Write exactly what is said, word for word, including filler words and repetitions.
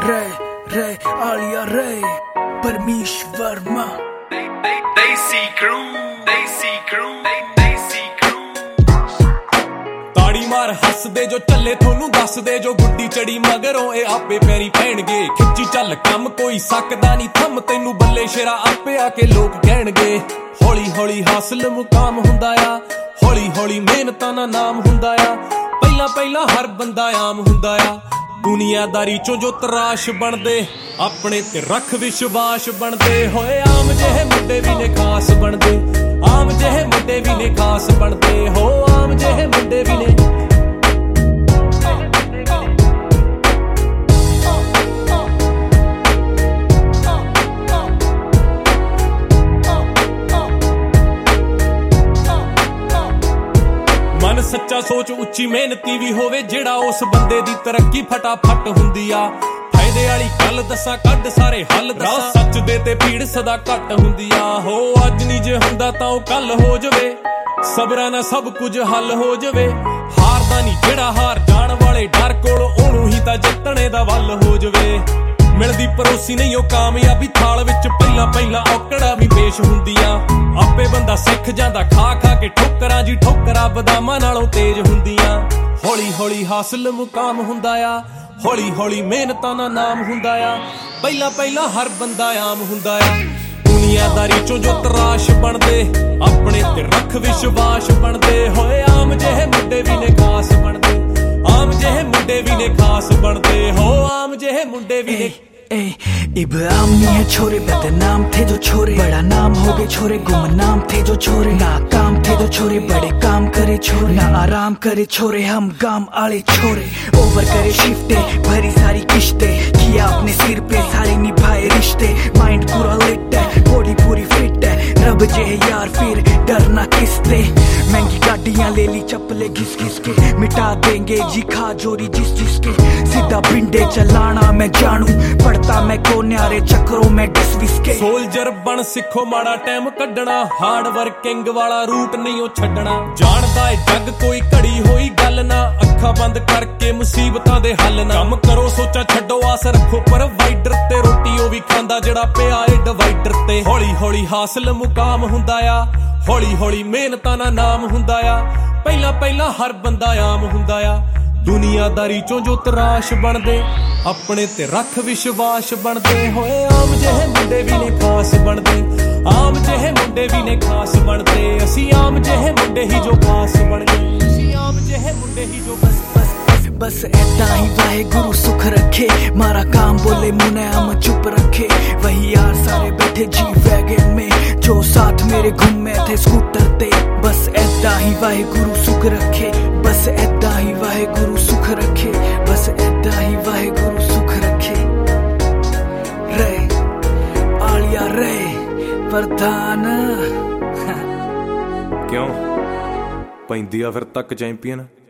रे रे आलिया रे परमीश वर्मा देसी क्रू देसी क्रू देसी क्रू ताड़ी मार हस दे जो चले थोनू दस दे जो गुड्डी चढ़ी मगरों ए आपे पैरी पैणगे खिच्ची चल कम कोई सकदा नहीं थम तैनू बल्ले शेरा आपे आके लोग कहणगे हौली हौली हासिल मुकाम हुंदा आ हौली हौली मेहनतां दा नाम हुंदा आ पहला पहला हर बंदा आम हुंदा आ दुनियादारी चों जो तराश बनदे अपने ते रख विश्वास बनदे होए आम जेहे मुंडे भी ने खास बनदे आम जेहे मुंडे भी ने खास बनदे हो आम जेहे मुंडे भी ने मन सच्चा सोच उच्ची मेहनती भी होवे जेड़ा उस बंदे दी तरक्की फटाफट हुंदी आ फायदे वाली गल दसा कड सारे हल दसा सच दे ते भीड़ सदा घट हुंदी आ हो अज नहीं जे हुंदा तां ओ कल हो जावे सबरा ना सब कुछ हल हो जावे हारदा नहीं जेड़ा हार जाण वाले डर कोल ओनू ही तां जितणे दा वल हो जावे मिलदी परोसी नहीं ओ कामयाबी थाल विच पहला पहला औकड़ा भी पेश हुंदियां आपे बंदा सिख जांदा खा खा के ठोकरां जी ठोकरां बदामां नालों तेज हुंदियां हौली हौली हासिल मुकाम हुंदा आ हौली हौली मेहनतां दा नाम हुंदा आ पहला पहला हर बंदा आम हुंदा आ दुनियादारी चों जो तराश बनदे अपने ते रख विश्वास बनदे होए आम जेहे मुंडे भी ने खास बनदे आम जेहे मुंडे भी ने खास बनदे हो आम जेहे मुंडे भी ने ए, इब आम नहीं है छोरे बदनाम थे जो छोरे बड़ा नाम हो गए छोरे गुमनाम थे जो छोरे नाकाम थे जो छोरे बड़े काम करे छोरे ना आराम करे छोरे हम गाम आले छोरे ओवर करे शिफ्टे भरी सारी किश्ते किया अपने सिर पे सारे निभाए रिश्ते माइंड पूरा लिट है बॉडी पूरी फिट है रब जे यार फिर डरना किसते महंगी गाड़ियां ले ली चप्पले घिस घिस के मिटा देंगे जी खा जोरी जिस जिसके सीधा बिंडे चलाना मैं जानू पड़ता मैं को न्यारे चक्रों में डिसविस के सोल्जर बन सिखो माड़ा टाइम कड्डना हार्ड वर्किंग वाला रूट नहीं ओ छड्डना जानदा है जग कोई घड़ी होई गल ना अखां बंद करके मुसीबतां दे हल ना कम करो सोचा छड्डो आस रखो प्रोवाइडर ते रोटी ओ भी खांदा जेड़ा पिया ए डिवाइडर ते हौली हौली हासिल मुकाम हुंदा आ हौली हौली मेहनतां दा नाम हुंदा आ पहला पहला हर बंदा आम हुंदा आ दुनियादारी चों जो तराश बनदे अपने ते रख विश्वास बनदे होए आम जेहे मुंडे भी ने खास बनदे आम जेहे मुंडे भी ने खास बनदे असी आम जेहे मुंडे ही जो खास बन गए असी आम जेहे मुंडे ही जो बस बस बस ऐदा ही वाहे गुरु सुख रखे मारा काम बोले मुने हम चुप रखे वही यार सारे बैठे जी वैगन में जो साथ मेरे घूमे थे स्कूटर ते बस ऐदा ही वाहे गुरु सुख रखे बस ऐदा ही वाहे गुरु सुख रखे बस ऐदा ही वाहे गुरु सुख रखे रे आलिया रे प्रधान क्यों पैंदी आ फिर तक चैंपियन